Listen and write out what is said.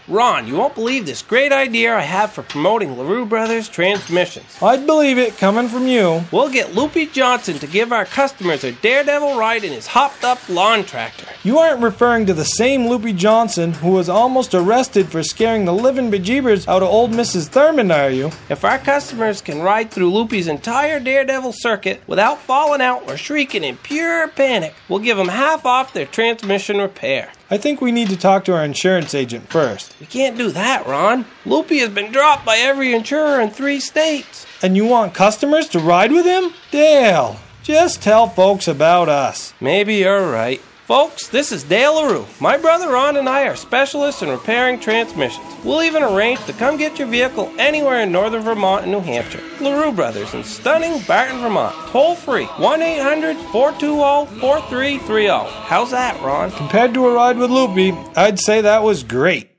Ron, you won't believe this great idea I have for promoting LaRue Brothers Transmissions. I'd believe it coming from you. We'll get Loopy Johnson to give our customers a daredevil ride in his hopped-up lawn tractor. You aren't referring to the same Loopy Johnson who was almost arrested for scaring the living bejeebers out of old Mrs. Thurman, are you? If our customers can ride through Loopy's entire daredevil circuit without falling out or shrieking in pure panic, we'll give them half off their transmission repair. I think we need to talk to our insurance agent first. We can't do that, Ron. Loopy has been dropped by every insurer in 3 states. And you want customers to ride with him? Dale, just tell folks about us. Maybe you're right. Folks, this is Dale LaRue. My brother Ron and I are specialists in repairing transmissions. We'll even arrange to come get your vehicle anywhere in northern Vermont and New Hampshire. LaRue Brothers in stunning Barton, Vermont. Toll free, 1-800-420-4330. How's that, Ron? Compared to a ride with Loopy, I'd say that was great.